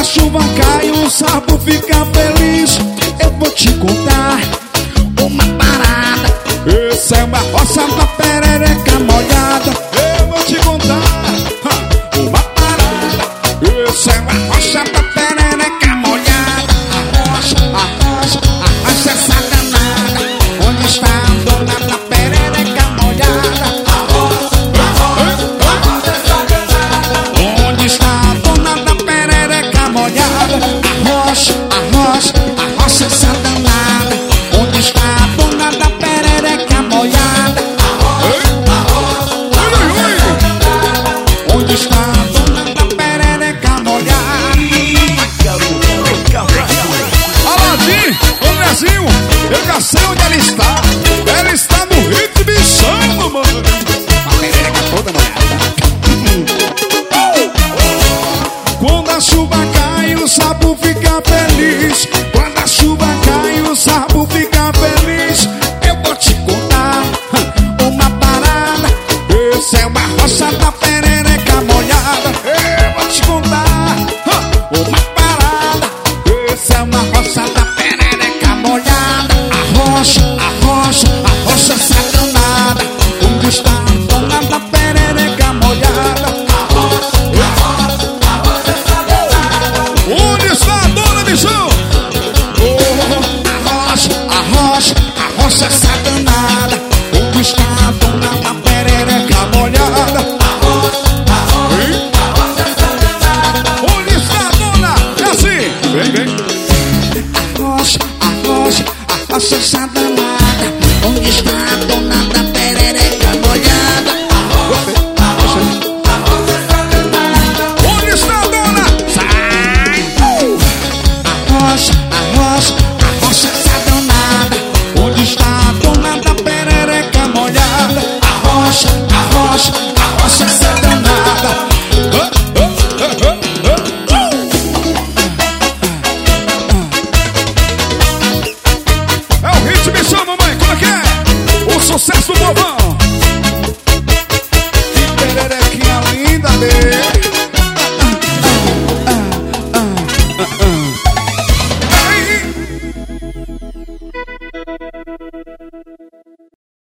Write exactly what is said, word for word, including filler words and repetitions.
chuva cai, o sapo fica feliz. Eu vou te contar uma parada. Essa é uma roça da perereca molhada. Eu vou te contar ha, uma parada. Essa é uma roça da perereca molhada. A roça, a roça, a roça essa danada. Onde está a dona da perereca molhada? A roça, a roça, a roça essa danada. Onde está a dona da perereca molhada? A roça, a roça, a roça essa danada. Onde está a dona da perereca molhada? A roça, a roça, a roça essa danada. Onde está a dona da perereca molhada? Aladim, ô Brasil, eu já sei onde ela está. Ela está no ritmo de samba, mano. A perereca toda molhada. Quando a chuva cai, o sapo fica feliz. Quando a chuva cai, o sapo fica feliz. Eu vou te contar uma parada. Essa é uma roça da perereca molhada. Eu vou te contar uma parada. Essa é uma roça da perereca molhada. A roça, a roça, a roça essa danada. Onde está a dona da perereca molhada? A roça, a roça, a roça essa danada. Onde está a dona Missão? Oh, a roça, a roça, a roça essa danada. Onde está a dona da perereca molhada? A roça, a roça, a roça essa danada. Onde está a dona? É assim, vem, vem. A roça, a roça, a roça essa danada. Onde está a dona da perereca molhada? A roça, a roça, a roça essa danada. Onde está a dona? Sai! A roça, a roça, a roça essa danada. Onde está a dona da perereca molhada? A roça, a roça, a roça essa danada. É o ritmo e chama, mamãe, como é que é? O sucesso do povão.